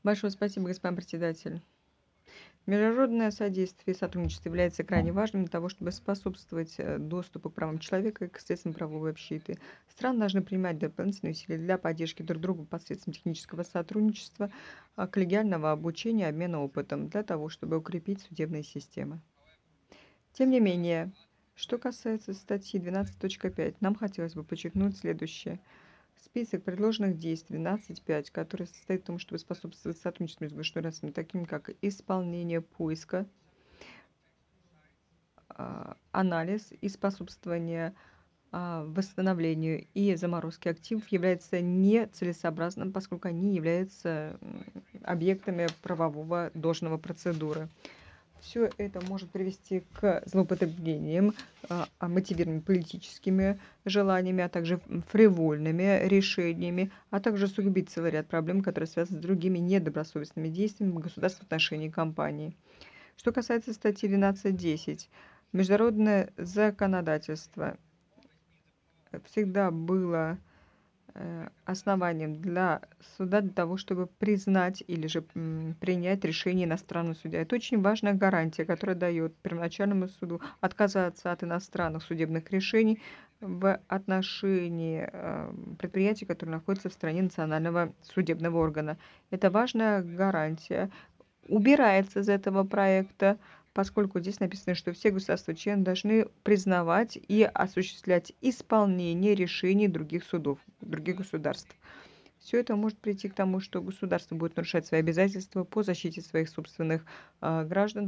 Большое спасибо, господин председатель. Международное содействие и сотрудничество является крайне важным для того, чтобы способствовать доступу к правам человека и к средствам правовой защиты. Страны должны принимать дополнительные усилия для поддержки друг друга посредством технического сотрудничества, коллегиального обучения, обмена опытом, для того, чтобы укрепить судебные системы. Тем не менее, что касается статьи 12.5, нам хотелось бы подчеркнуть следующее. Список предложенных действий 12.5, который состоит в том, чтобы способствовать сотрудничеству между государствами, таким как исполнение поиска, анализ и способствование восстановлению и заморозке активов, является нецелесообразным, поскольку они являются объектами правового должного процедуры. Все это может привести к злоупотреблениям, мотивированными политическими желаниями, а также фривольными решениями, а также усугубить целый ряд проблем, которые связаны с другими недобросовестными действиями государства в отношении компаний. Что касается статьи 12.10, международное законодательство всегда было основанием для суда для того, чтобы признать или же принять решение иностранного судья. Это очень важная гарантия, которая дает первоначальному суду отказаться от иностранных судебных решений в отношении предприятий, которые находятся в стране национального судебного органа. Это важная гарантия. Убирается из этого проекта, поскольку здесь написано, что все государства-члены должны признавать и осуществлять исполнение решений других судов, других государств. Все это может прийти к тому, что государство будет нарушать свои обязательства по защите своих собственных граждан.